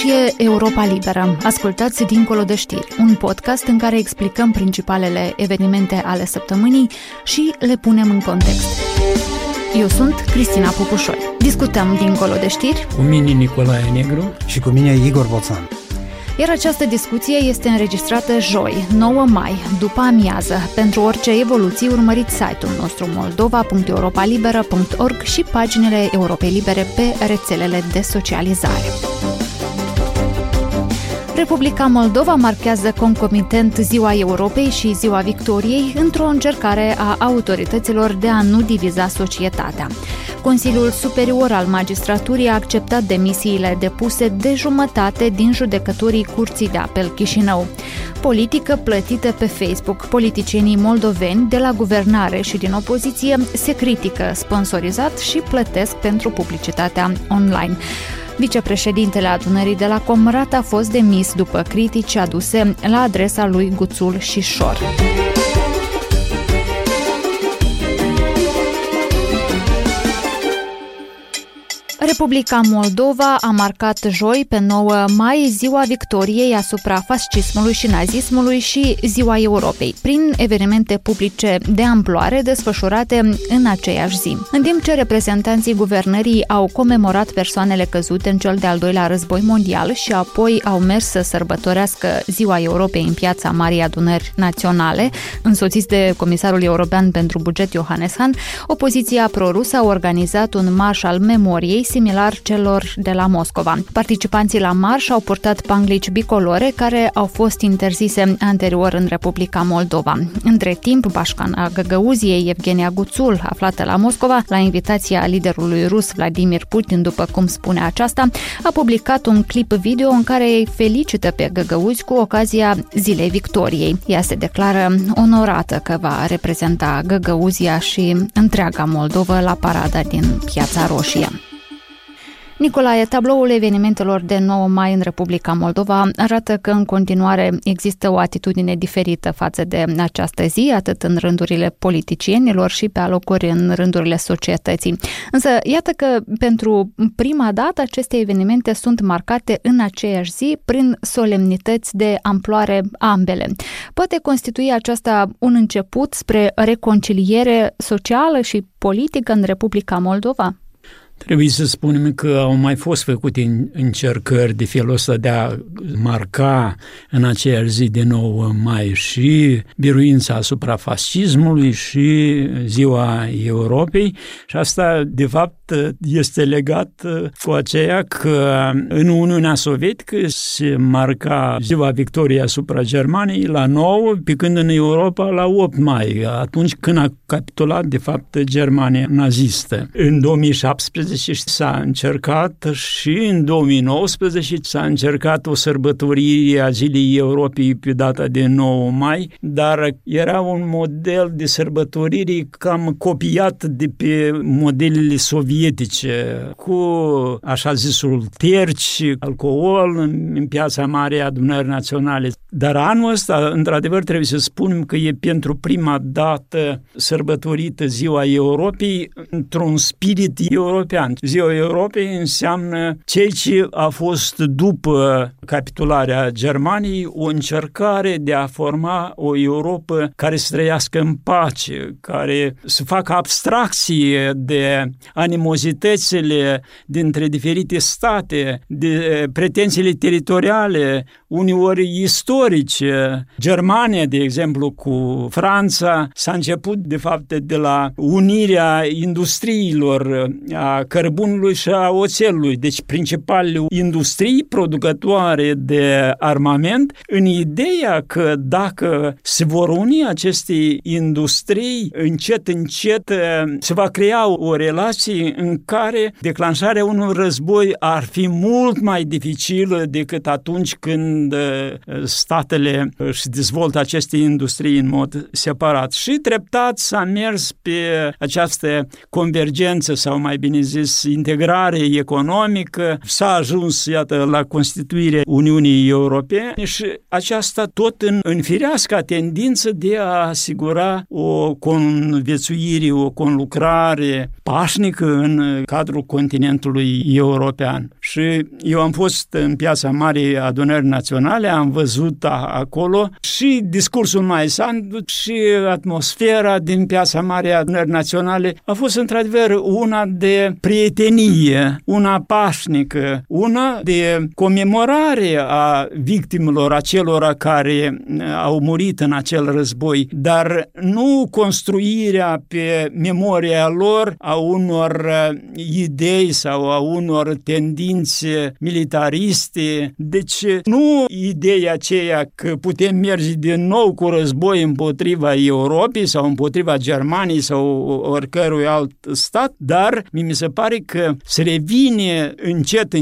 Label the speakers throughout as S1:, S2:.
S1: Aici e Europa Liberă. Ascultați Dincolo de știri, un podcast în care explicăm principalele evenimente ale săptămânii și le punem în context. Eu sunt Cristina Pupușoi. Discutăm Dincolo de știri
S2: cu mine Nicolae Negru
S3: și cu mine Igor Boțan.
S1: Iar această discuție este înregistrată joi, 9 mai, după amiază. Pentru orice evoluții, urmăriți site-ul nostru moldova.europalibera.org și paginile Europei Libere pe rețelele de socializare. Republica Moldova marchează concomitent Ziua Europei și Ziua Victoriei într-o încercare a autorităților de a nu diviza societatea. Consiliul Superior al Magistraturii a acceptat demisiile depuse de jumătate din judecătorii Curții de Apel Chișinău. Politică plătită pe Facebook. Politicienii moldoveni de la guvernare și din opoziție se critică sponsorizat și plătesc pentru publicitatea online. Vicepreședintele adunării de la Comrat a fost demis după critici aduse la adresa lui Guțul Șișor. Republica Moldova a marcat joi, pe 9 mai, Ziua Victoriei asupra fascismului și nazismului și Ziua Europei, prin evenimente publice de amploare desfășurate în aceeași zi. În timp ce reprezentanții guvernării au comemorat persoanele căzute în cel de-al doilea război mondial și apoi au mers să sărbătorească Ziua Europei în piața Marii Adunări Naționale, însoțiți de Comisarul European pentru Buget Johannes Hahn, opoziția prorusă a organizat un marș al memoriei similar celor de la Moscova. Participanții la marș au purtat panglici bicolore care au fost interzise anterior în Republica Moldova. Între timp, bașcana Găgăuziei, Evgenia Guțul, aflată la Moscova, la invitația liderului rus Vladimir Putin, după cum spune aceasta, a publicat un clip video în care îi felicită pe Găgăuzi cu ocazia Zilei Victoriei. Ea se declară onorată că va reprezenta Găgăuzia și întreaga Moldovă la parada din Piața Roșie. Nicolae, tabloul evenimentelor de 9 mai în Republica Moldova arată că în continuare există o atitudine diferită față de această zi, atât în rândurile politicienilor și pe alocuri în rândurile societății. Însă, iată că pentru prima dată aceste evenimente sunt marcate în aceeași zi prin solemnități de amploare ambele. Poate constitui aceasta un început spre reconciliere socială și politică în Republica Moldova?
S2: Trebuie să spunem că au mai fost făcute încercări de felul ăsta de a marca în aceeași zi de 9 mai și biruința asupra fascismului și Ziua Europei și asta, de fapt, este legat cu aceea că în Uniunea Sovietică se marca Ziua Victoriei asupra Germaniei la 9, pe când în Europa la 8 mai, atunci când a capitulat, de fapt, Germania nazistă. În 2017 s-a încercat și în 2019 s-a încercat o sărbătorire a Zilei Europei pe data de 9 mai, dar era un model de sărbătorire cam copiat de pe modelele sovietice, cu așa zisul terci, alcool în piața Marii Adunări Naționale. Dar anul ăsta, într-adevăr, trebuie să spunem că e pentru prima dată sărbătorită Ziua Europei într-un spirit european. Ziua Europei înseamnă ceea ce a fost după capitularea Germaniei o încercare de a forma o Europă care să trăiască în pace, care să facă abstracție de animozitățile dintre diferite state, de pretențiile teritoriale, uneori istorice. Germania, de exemplu, cu Franța, s-a început, de fapt, de la unirea industriilor, a cărbunului și a oțelului, deci principalele industrii producătoare de armament, în ideea că dacă se vor uni aceste industrii, încet se va crea o relație în care declanșarea unui război ar fi mult mai dificilă decât atunci când statele își dezvoltă aceste industrii în mod separat. Și treptat s-a mers pe această convergență, sau mai bine zis, proces, integrare economică, s-a ajuns, iată, la constituirea Uniunii Europene și aceasta tot în firească tendință de a asigura o conviețuire, o conlucrare pașnică în cadrul continentului european. Și eu am fost în Piața Marii Adunări Naționale, am văzut acolo și discursul Maii Sandu și atmosfera din Piața Marii Adunări Naționale a fost într-adevăr una de prietenie, una pașnică, una de comemorare a victimelor, acelora care au murit în acel război, dar nu construirea pe memoria lor a unor idei sau a unor tendințe militariste. Deci nu ideea aceea că putem merge din nou cu război împotriva Europei sau împotriva Germaniei sau oricărui alt stat, dar mi se pare că se revine încet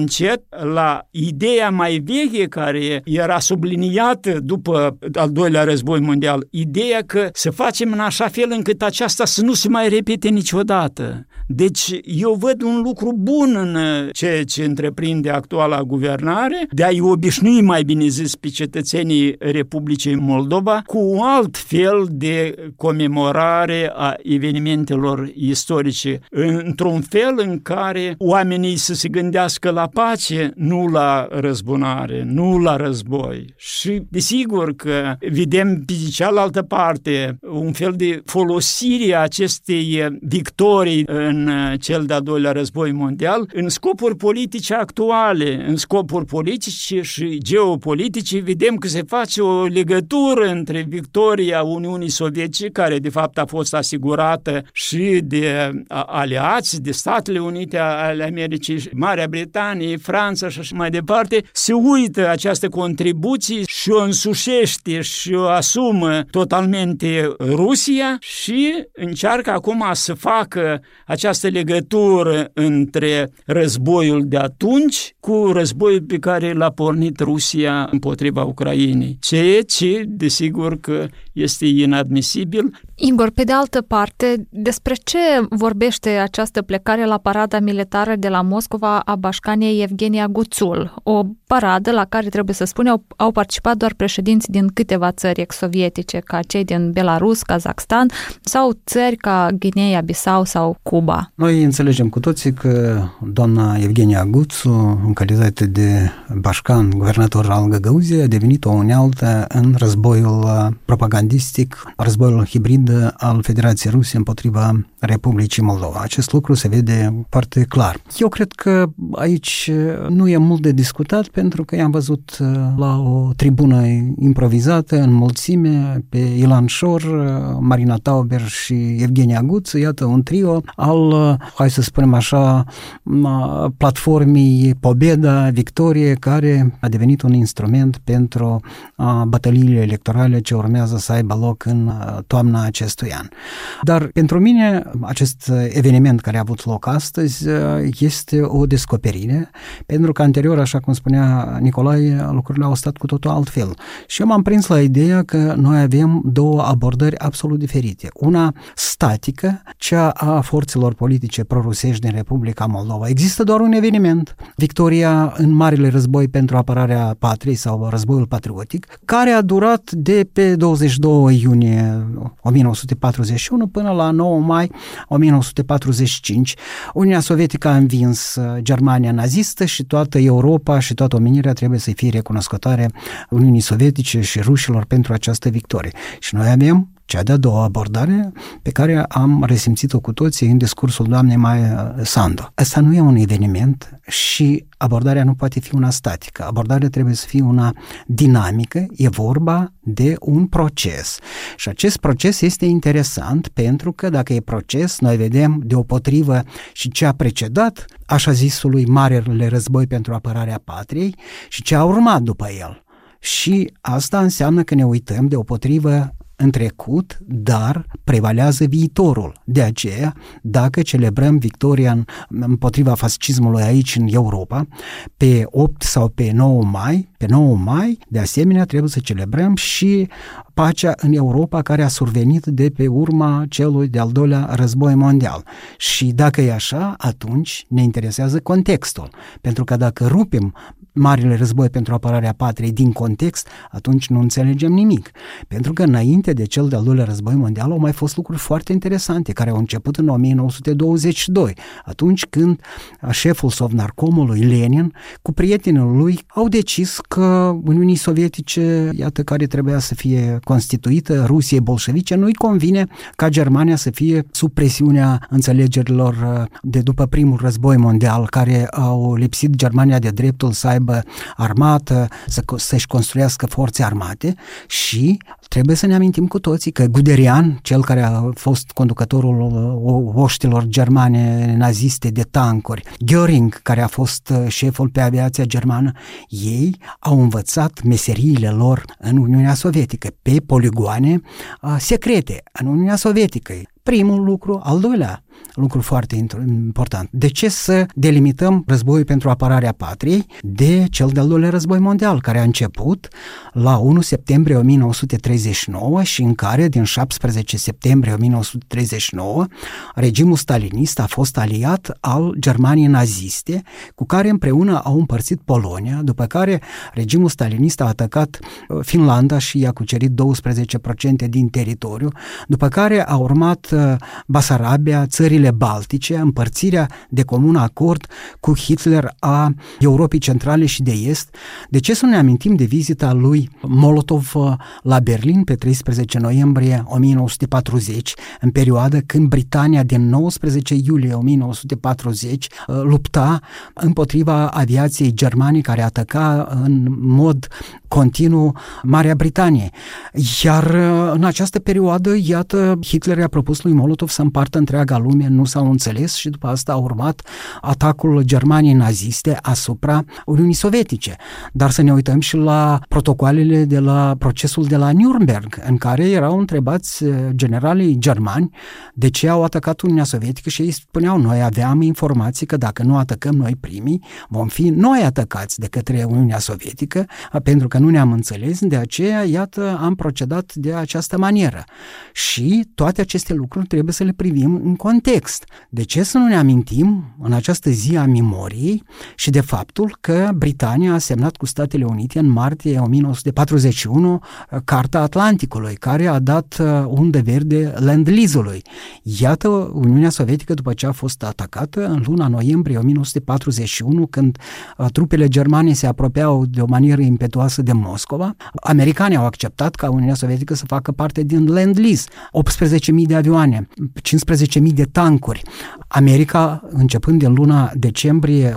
S2: la ideea mai veche care era subliniată după al doilea război mondial, ideea că să facem în așa fel încât aceasta să nu se mai repete niciodată. Deci eu văd un lucru bun în ceea ce întreprinde actuala guvernare, de a-i obișnui, mai bine zis, pe cetățenii Republicii Moldova cu un alt fel de comemorare a evenimentelor istorice, într-un fel în care oamenii să se gândească la pace, nu la răzbunare, nu la război. Și desigur că vedem pe cealaltă parte un fel de folosire a acestei victorii în cel de-al doilea război mondial în scopuri politice actuale, în scopuri politice și geopolitice. Vedem că se face o legătură între victoria Uniunii Sovietice, care de fapt a fost asigurată și de aliați, de Statele Unite ale Americii, Marea Britanie, Franța și așa mai departe. Se uită această contribuție și o însușește și o asumă totalmente Rusia și încearcă acum să facă această legătură între războiul de atunci cu războiul pe care l-a pornit Rusia împotriva Ucrainei. Ceea ce, desigur că este inadmisibil.
S1: Igor, pe de altă parte, despre ce vorbește această plecare la parada militară de la Moscova a bașcaniei Evgenia Guțul? O paradă la care, trebuie să spunem, au participat doar președinți din câteva țări ex-sovietice, ca cei din Belarus, Kazakhstan sau țări ca Guinea-Bissau sau Cuba.
S3: Noi înțelegem cu toții că doamna Evgenia Guțu, în calitate de bașcan, guvernator al Găgăuziei, a devenit o unealtă în războiul propagandistic, războiul hibrid al Federației Ruse împotriva Republicii Moldova. Acest lucru se vede foarte clar. Eu cred că aici nu e mult de discutat, pentru că i-am văzut la o tribună improvizată, în mulțime, pe Ilan Șor, Marina Tauber și Evgenia Guțu, iată un trio al, hai să spunem așa, platformei Pobeda, Victorie, care a devenit un instrument pentru bătăliile electorale ce urmează să aibă loc în toamna acestui an. Dar pentru mine acest eveniment care a avut loc astăzi este o descoperire, pentru că anterior, așa cum spunea Nicolae, lucrurile au stat cu totul altfel. Și eu m-am prins la ideea că noi avem două abordări absolut diferite. Una statică, cea a forțelor politice prorusești din Republica Moldova. Există doar un eveniment, victoria în Marele Război pentru apărarea patriei sau războiul patriotic, care a durat de pe 22 iunie 1941 până la 9 mai 1945. Uniunea Sovietică a învins Germania nazistă și toată Europa și toată omenirea trebuie să fie recunoscătoare Uniunii Sovietice și rușilor pentru această victorie. Și noi avem cea de-a doua abordare pe care am resimțit-o cu toții în discursul doamnei Maia Sandu. Asta nu e un eveniment și abordarea nu poate fi una statică. Abordarea trebuie să fie una dinamică, e vorba de un proces. Și acest proces este interesant pentru că dacă e proces, noi vedem deopotrivă și ce a precedat așa zisului Marele Război pentru apărarea patriei și ce a urmat după el. Și asta înseamnă că ne uităm deopotrivă în trecut, dar prevalează viitorul. De aceea, dacă celebrăm victoria împotriva fascismului aici în Europa, pe 8 sau pe 9 mai, pe 9 mai, de asemenea, trebuie să celebrăm și pacea în Europa care a survenit de pe urma celui de-al doilea război mondial. Și dacă e așa, atunci ne interesează contextul. Pentru că dacă rupem Marele Război pentru apărarea patriei din context, atunci nu înțelegem nimic. Pentru că înainte de cel de-al doilea război mondial au mai fost lucruri foarte interesante care au început în 1922, atunci când șeful Sovnarcomului Lenin cu prietenul lui au decis că Uniunii Sovietice, iată, care trebuia să fie constituită, Rusiei bolșevice, nu-i convine ca Germania să fie sub presiunea înțelegerilor de după primul război mondial, care au lipsit Germania de dreptul să aibă armată, să-și construiască forțe armate și trebuie să ne amintim cu toții că Guderian, cel care a fost conducătorul oștilor germane naziste de tancuri, Göring, care a fost șeful pe aviația germană, ei au învățat meseriile lor în Uniunea Sovietică, pe poligoane secrete în Uniunea Sovietică. Primul lucru, al doilea lucru foarte important. De ce să delimităm războiul pentru apărarea patriei de cel de-al doilea război mondial, care a început la 1 septembrie 1939 și în care, din 17 septembrie 1939, regimul stalinist a fost aliat al Germaniei naziste, cu care împreună au împărțit Polonia, după care regimul stalinist a atacat Finlanda și i-a cucerit 12% din teritoriu, după care a urmat Basarabia, țările baltice, împărțirea de comun acord cu Hitler a Europei Centrale și de Est. De ce să ne amintim de vizita lui Molotov la Berlin pe 13 noiembrie 1940, în perioada când Britania din 19 iulie 1940 lupta împotriva aviației germane care ataca în mod continuu Marea Britanie. Iar în această perioadă, iată, Hitler i-a propus lui Molotov să împartă întreaga lume, nu s-au înțeles și după asta a urmat atacul Germaniei naziste asupra Uniunii Sovietice. Dar să ne uităm și la protocoalele de la procesul de la Nuremberg, în care erau întrebați generalii germani de ce au atacat Uniunea Sovietică și ei spuneau: noi aveam informații că dacă nu atacăm noi primii, vom fi noi atacați de către Uniunea Sovietică, pentru că nu ne-am înțeles, de aceea, iată, am procedat de această manieră. Și toate aceste lucruri trebuie să le privim în context. De ce să nu ne amintim în această zi a memoriei și de faptul că Britania a semnat cu Statele Unite în martie 1941 Carta Atlanticului, care a dat undă verde Land-Lease-ului. Iată, Uniunea Sovietică, după ce a fost atacată în luna noiembrie 1941, când trupele germane se apropiau de o manieră impetuoasă de Moscova, americanii au acceptat ca Uniunea Sovietică să facă parte din Land-Lease. 18.000 de avioane, 15.000 de tancuri. America, începând din luna decembrie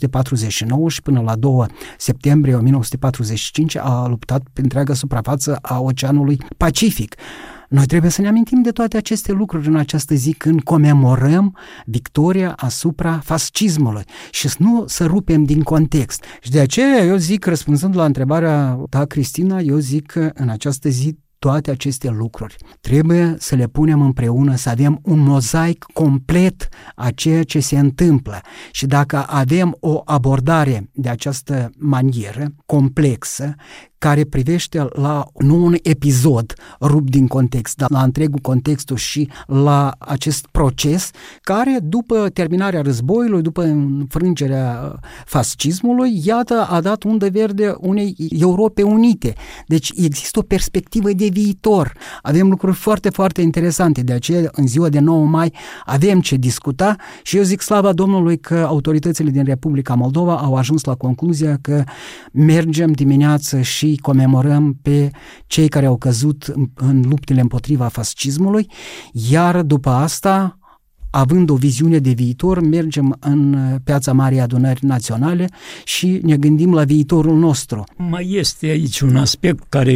S3: 1949 și până la 2 septembrie 1945, a luptat pe întreaga suprafață a Oceanului Pacific. Noi trebuie să ne amintim de toate aceste lucruri în această zi când comemorăm victoria asupra fascismului și nu să rupem din context. Și de aceea eu zic, răspunzând la întrebarea ta, Cristina, eu zic că în această zi toate aceste lucruri trebuie să le punem împreună, să avem un mozaic complet a ceea ce se întâmplă. Și dacă avem o abordare de această manieră complexă, care privește la nu un episod rupt din context, dar la întregul contextul și la acest proces care, după terminarea războiului, după înfrângerea fascismului, iată, a dat undă verde unei Europe unite. Deci există o perspectivă de viitor. Avem lucruri foarte, foarte interesante. De aceea, în ziua de 9 mai, avem ce discuta și eu zic slava Domnului că autoritățile din Republica Moldova au ajuns la concluzia că mergem dimineață și comemorăm pe cei care au căzut în luptele împotriva fascismului, iar după asta, având o viziune de viitor, mergem în Piața Marii Adunări Naționale și ne gândim la viitorul nostru.
S2: Mai este aici un aspect care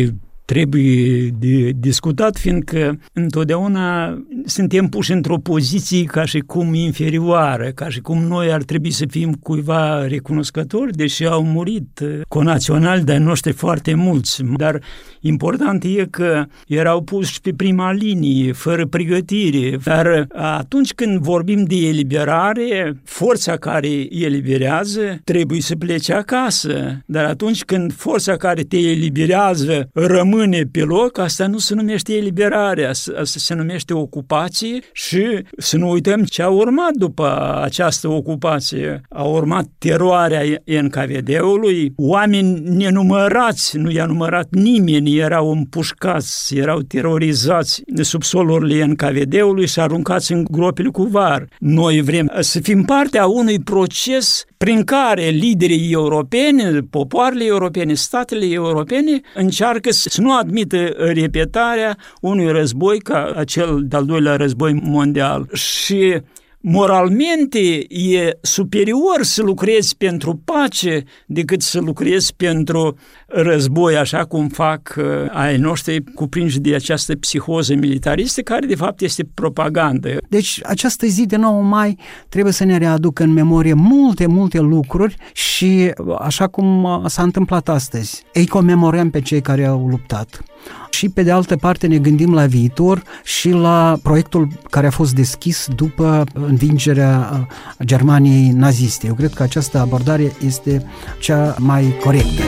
S2: trebuie de discutat, fiindcă întotdeauna suntem puși într-o poziție ca și cum inferioară, ca și cum noi ar trebui să fim cuiva recunoscători, deși au murit conaționali de-ai noștri foarte mulți. Dar important e că erau puși pe prima linie, fără pregătire. Dar atunci când vorbim de eliberare, forța care eliberează trebuie să plece acasă. Dar atunci când forța care te eliberează rămâne pe loc, asta nu se numește eliberare, asta se numește ocupație și să nu uităm ce a urmat după această ocupație. A urmat teroarea NKVD-ului, oameni nenumărați, nu i-a numărat nimeni, erau împușcați, erau terorizați de subsolurile NKVD-ului și aruncați în gropile cu var. Noi vrem să fim parte a unui proces prin care liderii europeni, popoarele europene, statele europene încearcă să nu admită repetarea unui război ca acel de-al doilea război mondial. Și moralmente e superior să lucrezi pentru pace decât să lucrezi pentru război, așa cum fac ai noștri cuprinși de această psihoză militaristă, care de fapt este propagandă.
S3: Deci această zi de 9 mai trebuie să ne readucă în memorie multe lucruri și așa cum s-a întâmplat astăzi, îi comemorăm pe cei care au luptat. Și pe de altă parte ne gândim la viitor și la proiectul care a fost deschis după învingerea Germaniei naziste. Eu cred că această abordare este cea mai corectă.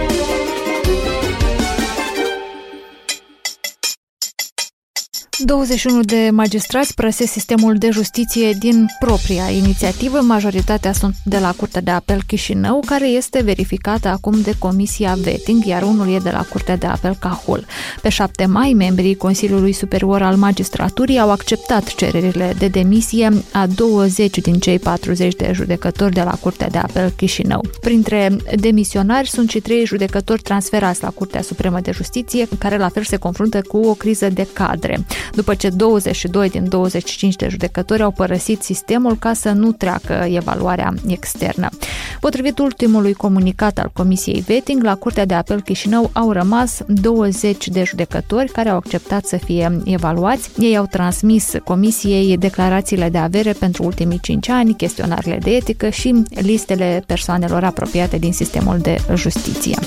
S1: 21 de magistrați părăsesc sistemul de justiție din propria inițiativă. Majoritatea sunt de la Curtea de Apel Chișinău, care este verificată acum de Comisia Vetting, iar unul e de la Curtea de Apel Cahul. Pe 7 mai, membrii Consiliului Superior al Magistraturii au acceptat cererile de demisie a 20 din cei 40 de judecători de la Curtea de Apel Chișinău. Printre demisionari sunt și 3 judecători transferați la Curtea Supremă de Justiție, care la fel se confruntă cu o criză de cadre, după ce 22 din 25 de judecători au părăsit sistemul ca să nu treacă evaluarea externă. Potrivit ultimului comunicat al Comisiei Vetting, la Curtea de Apel Chișinău au rămas 20 de judecători care au acceptat să fie evaluați. Ei au transmis Comisiei declarațiile de avere pentru ultimii 5 ani, chestionarele de etică și listele persoanelor apropiate din sistemul de justiție.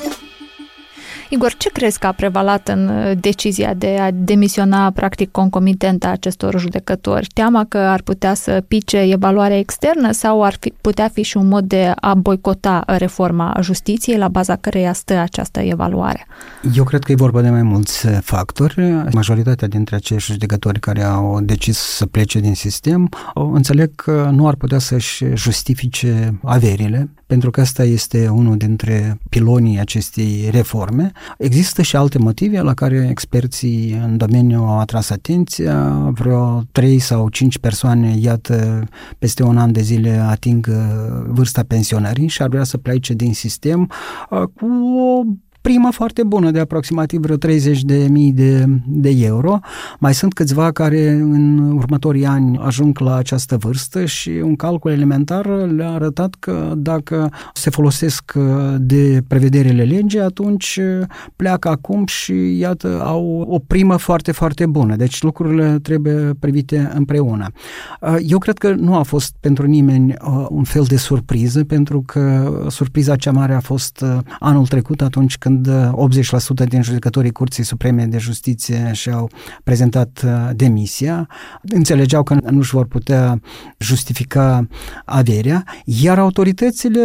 S1: Igor, ce crezi că a prevalat în decizia de a demisiona practic concomitent a acestor judecători? Teama că ar putea să pice evaluarea externă sau putea fi și un mod de a boicota reforma justiției la baza căreia stă această evaluare?
S3: Eu cred că e vorba de mai mulți factori. Majoritatea dintre acești judecători care au decis să plece din sistem înțeleg că nu ar putea să-și justifice averile, pentru că asta este unul dintre pilonii acestei reforme. Există și alte motive la care experții în domeniu au atras atenția. Vreo 3 sau 5 persoane, iată, peste un an de zile ating vârsta pensionării și ar vrea să plece din sistem cu o primă foarte bună de aproximativ vreo 30.000 de euro. Mai sunt câțiva care în următorii ani ajung la această vârstă și un calcul elementar le-a arătat că dacă se folosesc de prevederile legii, atunci pleacă acum și iată au o primă foarte, foarte bună. Deci lucrurile trebuie privite împreună. Eu cred că nu a fost pentru nimeni un fel de surpriză, pentru că surpriza cea mare a fost anul trecut, atunci când 80% din judecătorii Curții Supreme de Justiție și-au prezentat demisia, înțelegeau că nu își vor putea justifica averea, iar autoritățile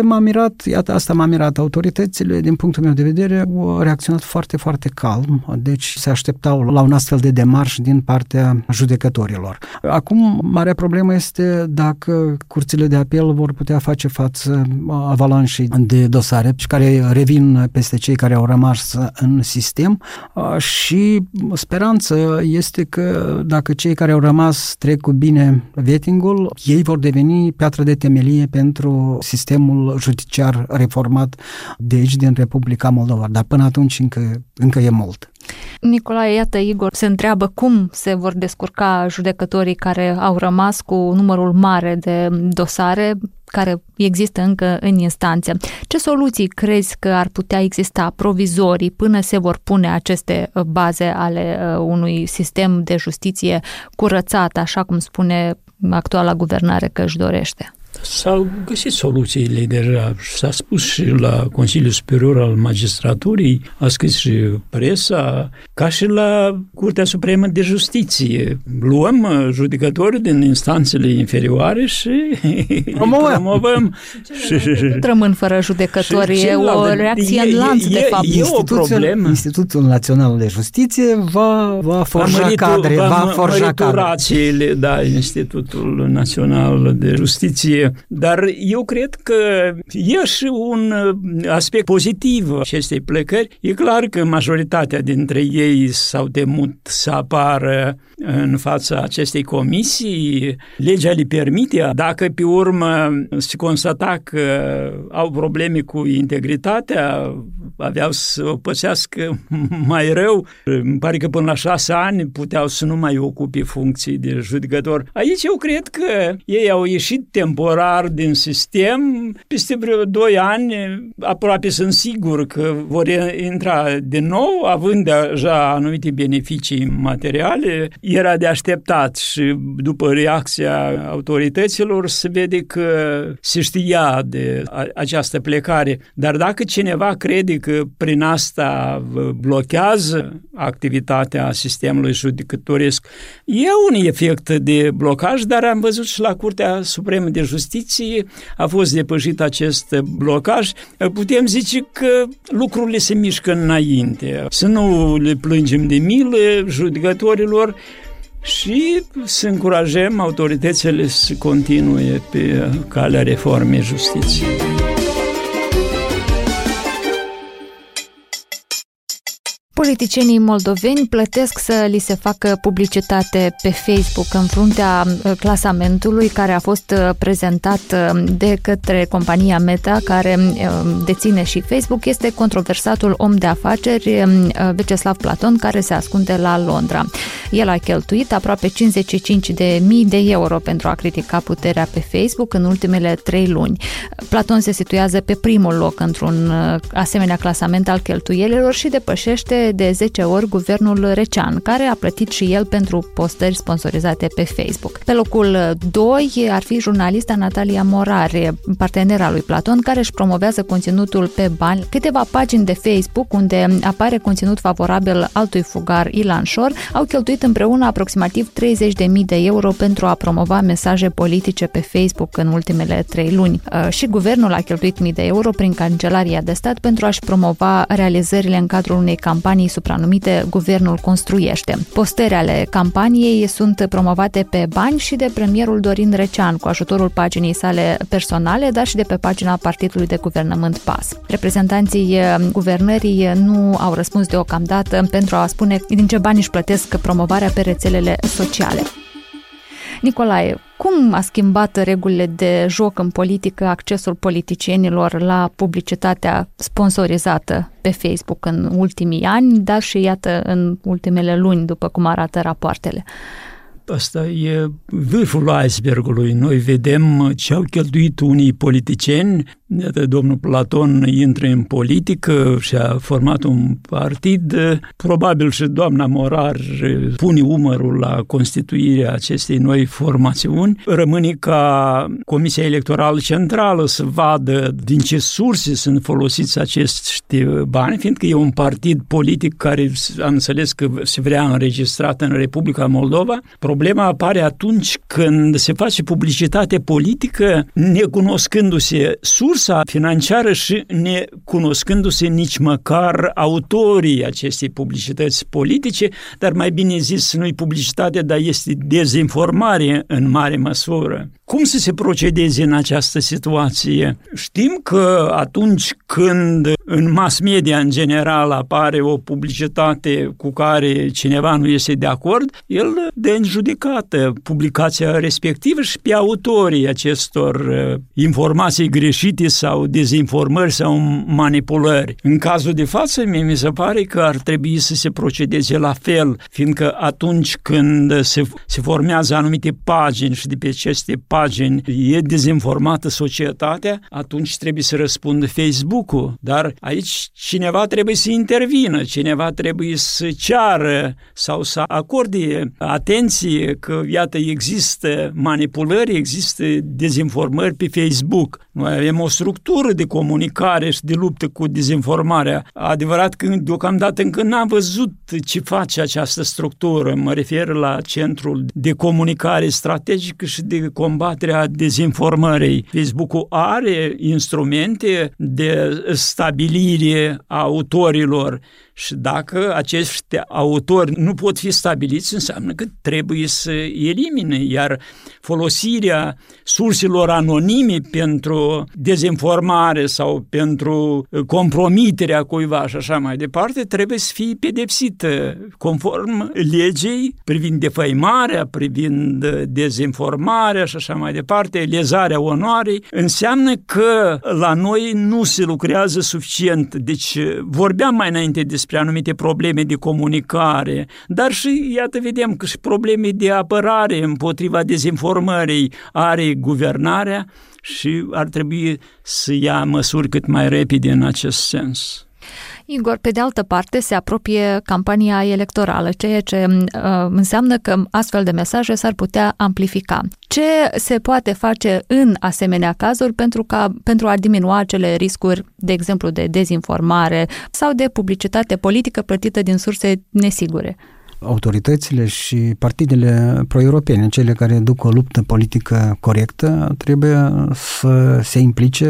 S3: m-a mirat, autoritățile, din punctul meu de vedere, au reacționat foarte, foarte calm, deci se așteptau la un astfel de demarș din partea judecătorilor. Acum, marea problemă este dacă curțile de apel vor putea face față avalanșei de dosare care revin peste cei care au rămas în sistem și speranța este că dacă cei care au rămas trec cu bine vetting-ul, ei vor deveni piatră de temelie pentru sistemul judiciar reformat de aici, din Republica Moldova. Dar până atunci încă e mult.
S1: Nicolae, iată, Igor se întreabă cum se vor descurca judecătorii care au rămas cu numărul mare de dosare care există încă în instanțe. Ce soluții crezi că ar putea exista provizorii până se vor pune aceste baze ale unui sistem de justiție curățat, așa cum spune actuala guvernare că își dorește?
S2: S-au găsit soluțiile deja. S-a spus și la Consiliul Superior al Magistraturii, a scris și presa, ca și la Curtea Supremă de Justiție. Luăm judecători din instanțele inferioare și promovăm.
S1: Rămân fără judecători. E o reacție în lanț, de fapt.
S3: E o problemă. Institutul Național de Justiție va forja cadre, va forja cadre.
S2: Da, Institutul Național de Justiție. Dar eu cred că e și un aspect pozitiv acestei plecări. E clar că majoritatea dintre ei s-au temut să apară în fața acestei comisii. Legea le permite, dacă pe urmă se constata că au probleme cu integritatea, aveau să o pățească mai rău. Îmi pare că până la 6 ani puteau să nu mai ocupe funcții de judecător. Aici eu cred că ei au ieșit temporar din sistem. Peste vreo 2 ani aproape sunt sigur că vor intra din nou, având deja anumite beneficii materiale. Era de așteptat și după reacția autorităților se vede că se știa de această plecare. Dar dacă cineva crede că prin asta blochează activitatea sistemului judecătoresc, e un efect de blocaj, dar am văzut și la Curtea Supremă de Justiție a fost depășit acest blocaj. Putem zice că lucrurile se mișcă înainte. Să nu le plângem de milă judecătorilor și să încurajăm autoritățile să continue pe calea reformei justiției.
S1: Politicienii moldoveni plătesc să li se facă publicitate pe Facebook în fruntea clasamentului care a fost prezentat de către compania Meta, care deține și Facebook. Este controversatul om de afaceri Veceslav Platon, care se ascunde la Londra. El a cheltuit aproape 55.000 de euro pentru a critica puterea pe Facebook în ultimele 3 luni. Platon se situează pe primul loc într-un asemenea clasament al cheltuielilor și depășește de 10 ori guvernul Recean, care a plătit și el pentru postări sponsorizate pe Facebook. Pe locul 2 ar fi jurnalista Natalia Morare, partenera lui Platon, care își promovează conținutul pe bani. Câteva pagini de Facebook unde apare conținut favorabil altui fugar, Ilan Șor, au cheltuit împreună aproximativ 30.000 de euro pentru a promova mesaje politice pe Facebook în ultimele 3 luni. Și guvernul a cheltuit mii de euro prin Cancelaria de Stat pentru a-și promova realizările în cadrul unei campanii supranumite Guvernul Construiește. Postări ale campaniei sunt promovate pe bani și de premierul Dorin Recean, cu ajutorul paginii sale personale, dar și de pe pagina Partidului de Guvernământ PAS. Reprezentanții guvernării nu au răspuns deocamdată pentru a spune din ce bani își plătesc promovarea pe rețelele sociale. Nicolae, cum a schimbat regulile de joc în politică accesul politicienilor la publicitatea sponsorizată pe Facebook în ultimii ani, dar și iată în ultimele luni, după cum arată rapoartele?
S2: Asta e vârful icebergului. Noi vedem ce au cheltuit unii politicieni. Domnul Platon intră în politică și a format un partid. Probabil și doamna Morar pune umărul la constituirea acestei noi formațiuni. Rămâne ca Comisia Electorală Centrală să vadă din ce surse sunt folosiți acești bani, fiindcă e un partid politic care am înțeles că se vrea înregistrat în Republica Moldova. Problema apare atunci când se face publicitate politică necunoscându-se sursa financiară și necunoscându-se nici măcar autorii acestei publicități politice, dar mai bine zis nu-i publicitate, dar este dezinformare în mare măsură. Cum să se procedeze în această situație? Știm că atunci când în mass media în general apare o publicitate cu care cineva nu este de acord, el dă în judecată publicația respectivă și pe autorii acestor informații greșite sau dezinformări sau manipulări. În cazul de față, mi se pare că ar trebui să se procedeze la fel, fiindcă atunci când se formează anumite pagini și de pe aceste pagini e dezinformată societatea, atunci trebuie să răspundă Facebook-ul. Dar aici cineva trebuie să intervină, cineva trebuie să ceară sau să acorde atenție că, iată, există manipulări, există dezinformări pe Facebook. Noi avem o structură de comunicare și de luptă cu dezinformarea. Adevărat că deocamdată încă n-am văzut ce face această structură. Mă refer la Centrul de Comunicare Strategică și de combaterea dezinformării. Facebook-ul are instrumente de stabilire a autorilor și dacă acești autori nu pot fi stabiliți, înseamnă că trebuie să elimine, iar folosirea surselor anonime pentru dezinformare sau pentru compromiterea cuiva și așa mai departe, trebuie să fie pedepsită conform legii privind defăimarea, privind dezinformarea și așa mai departe, lezarea onoarei. Înseamnă că la noi nu se lucrează suficient. Deci vorbeam mai înainte despre anumite probleme de comunicare, dar și, iată, vedem că și probleme de apărare împotriva dezinformării are guvernarea și ar trebui să ia măsuri cât mai repede în acest sens.
S1: Igor, pe de altă parte, se apropie campania electorală, ceea ce înseamnă că astfel de mesaje s-ar putea amplifica. Ce se poate face în asemenea cazuri pentru a diminua acele riscuri, de exemplu, de dezinformare sau de publicitate politică plătită din surse nesigure?
S3: Autoritățile și partidele pro-europene, cele care duc o luptă politică corectă, trebuie să se implice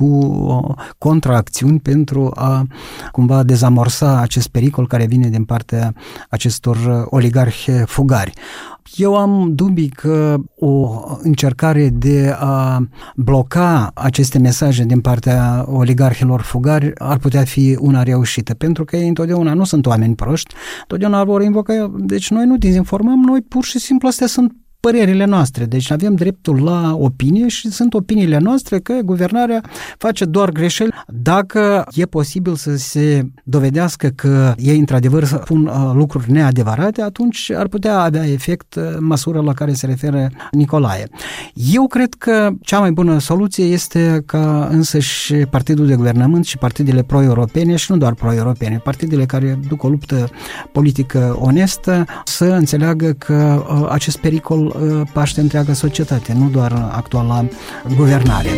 S3: cu contraacțiuni pentru a cumva dezamorsa acest pericol care vine din partea acestor oligarhi fugari. Eu am dubii că o încercare de a bloca aceste mesaje din partea oligarhilor fugari ar putea fi una reușită, pentru că ei întotdeauna nu sunt oameni proști, întotdeauna vor invoca, deci noi nu dezinformăm, noi pur și simplu astea sunt părerile noastre, deci avem dreptul la opinie și sunt opiniile noastre că guvernarea face doar greșeli. Dacă e posibil să se dovedească că ei într-adevăr spun lucruri neadevărate, atunci ar putea avea efect măsura la care se referă Nicolae. Eu cred că cea mai bună soluție este ca însăși partidul de guvernământ și partidele pro-europene și nu doar pro-europene, partidele care duc o luptă politică onestă să înțeleagă că acest pericol paște întreaga societate, nu doar actuala guvernare.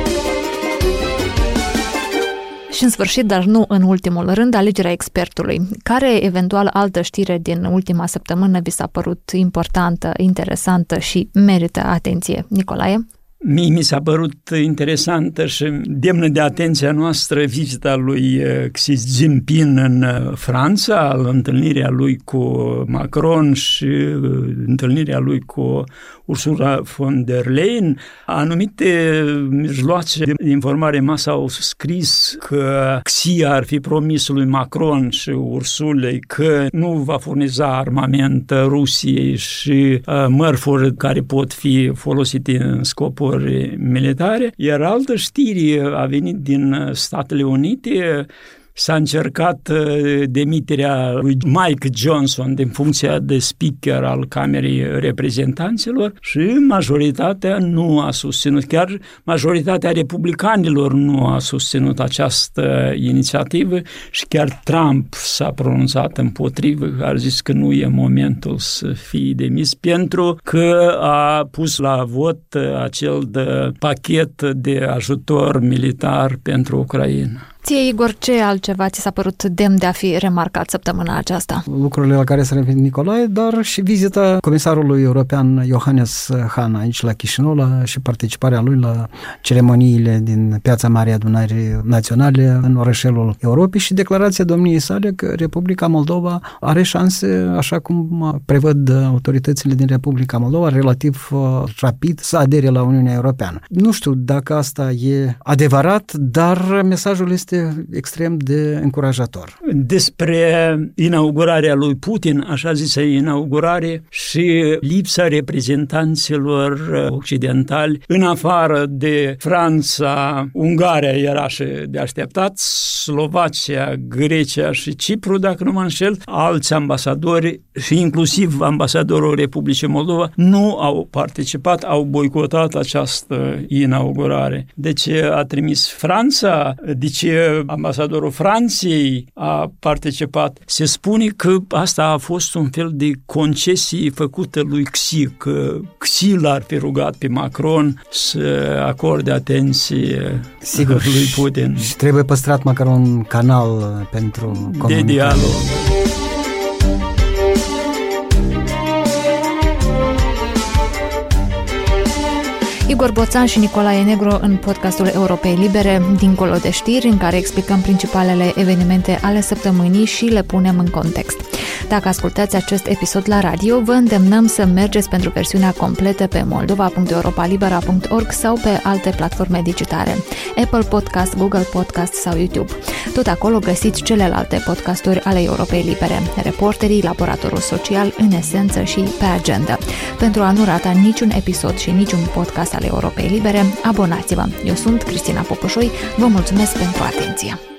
S1: Și în sfârșit, dar nu în ultimul rând, alegerea expertului. Care eventual altă știre din ultima săptămână vi s-a părut importantă, interesantă și merită atenție? Nicolae?
S2: Mie mi s-a părut interesantă și demnă de atenția noastră vizita lui Xi Jinping în Franța, întâlnirea lui cu Macron și întâlnirea lui cu Ursula von der Leyen. Anumite mijloace de informare masă au scris că Xi ar fi promis lui Macron și Ursulei că nu va furniza armament Rusiei și mărfuri care pot fi folosite în scopuri militare, iar altă știre a venit din Statele Unite. S-a încercat demiterea lui Mike Johnson din funcția de speaker al Camerei Reprezentanților și majoritatea nu a susținut, chiar majoritatea republicanilor nu a susținut această inițiativă și chiar Trump s-a pronunțat împotrivă, a zis că nu e momentul să fie demis pentru că a pus la vot acel pachet de ajutor militar pentru Ucraina.
S1: Ție, Igor, ce altceva ți s-a părut demn de a fi remarcat săptămâna aceasta?
S3: Lucrurile la care se referă Nicolae, dar și vizita comisarului european Johannes Hahn aici la Chișinău și participarea lui la ceremoniile din Piața Marii Adunării Naționale în orășelul Europei și declarația domniei sale că Republica Moldova are șanse, așa cum prevăd autoritățile din Republica Moldova, relativ rapid să adere la Uniunea Europeană. Nu știu dacă asta e adevărat, dar mesajul este este extrem de încurajator.
S2: Despre inaugurarea lui Putin, așa zisă inaugurare, și lipsa reprezentanților occidentali, în afară de Franța, Ungaria era și de așteptat, Slovacia, Grecia și Cipru, dacă nu mă înșel, alți ambasadori și inclusiv ambasadorul Republicii Moldova nu au participat, au boicotat această inaugurare. De ce a trimis Franța? De ce ambasadorul Franței a participat? Se spune că asta a fost un fel de concesie făcută lui Xi, că Xi l-ar fi rugat pe Macron să acorde atenție lui Putin.
S3: Și trebuie păstrat măcar un canal pentru comunicare.
S2: De dialog.
S1: Igor Boțan și Nicolae Negru în podcastul Europei Libere, Dincolo de știri, în care explicăm principalele evenimente ale săptămânii și le punem în context. Dacă ascultați acest episod la radio, vă îndemnăm să mergeți pentru versiunea completă pe moldova.europalibera.org sau pe alte platforme digitale, Apple Podcast, Google Podcast sau YouTube. Tot acolo găsiți celelalte podcasturi ale Europei Libere, Reporterii, Laboratorul Social, În Esență și Pe Agenda. Pentru a nu rata niciun episod și niciun podcast ale Europei Libere, abonați-vă! Eu sunt Cristina Popușoi, vă mulțumesc pentru atenție!